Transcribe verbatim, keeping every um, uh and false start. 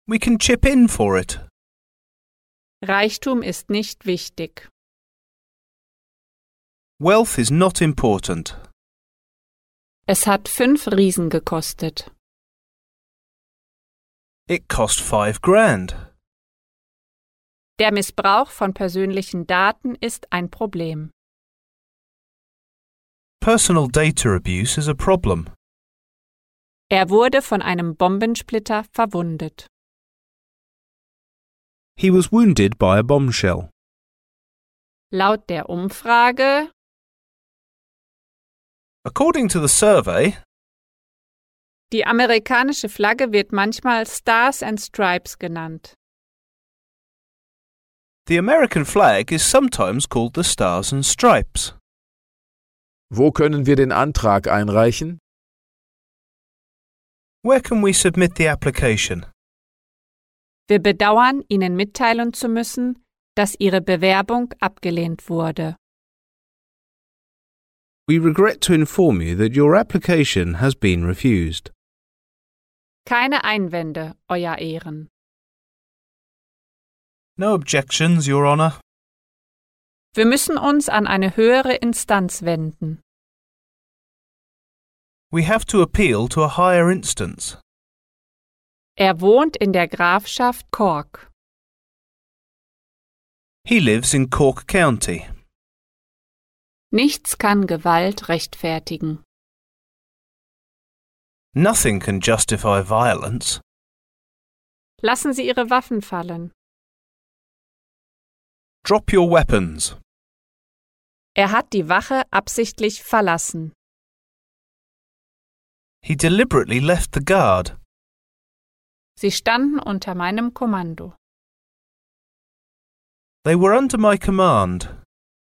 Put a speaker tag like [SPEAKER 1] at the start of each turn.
[SPEAKER 1] We can chip in for it.
[SPEAKER 2] Reichtum ist nicht wichtig.
[SPEAKER 1] Wealth is not important.
[SPEAKER 2] Es hat fünf Riesen gekostet.
[SPEAKER 1] It cost five grand.
[SPEAKER 2] Der Missbrauch von persönlichen Daten ist ein Problem.
[SPEAKER 1] Personal data abuse is a problem.
[SPEAKER 2] Er wurde von einem Bombensplitter verwundet.
[SPEAKER 1] He was wounded by a bombshell.
[SPEAKER 2] Laut der Umfrage
[SPEAKER 1] According to the survey,
[SPEAKER 2] Die amerikanische Flagge wird manchmal Stars and Stripes genannt.
[SPEAKER 1] the American flag is sometimes called the Stars and Stripes.
[SPEAKER 3] Wo können wir den Antrag einreichen?
[SPEAKER 1] Where can we submit the application?
[SPEAKER 2] Wir bedauern, Ihnen mitteilen zu müssen, dass Ihre Bewerbung abgelehnt wurde.
[SPEAKER 1] We regret to inform you that your application has been refused.
[SPEAKER 2] Keine Einwände, Euer Ehren.
[SPEAKER 1] No objections, Your Honour.
[SPEAKER 2] Wir müssen uns an eine höhere Instanz wenden.
[SPEAKER 1] We have to appeal to a higher instance.
[SPEAKER 2] Er wohnt in der Grafschaft Cork.
[SPEAKER 1] He lives in Cork County.
[SPEAKER 2] Nichts kann Gewalt rechtfertigen.
[SPEAKER 1] Nothing can justify violence.
[SPEAKER 2] Lassen Sie Ihre Waffen fallen.
[SPEAKER 1] Drop your weapons.
[SPEAKER 2] Er hat die Wache absichtlich verlassen.
[SPEAKER 1] He deliberately left the guard.
[SPEAKER 2] Sie standen unter meinem Kommando.
[SPEAKER 1] They were under my command.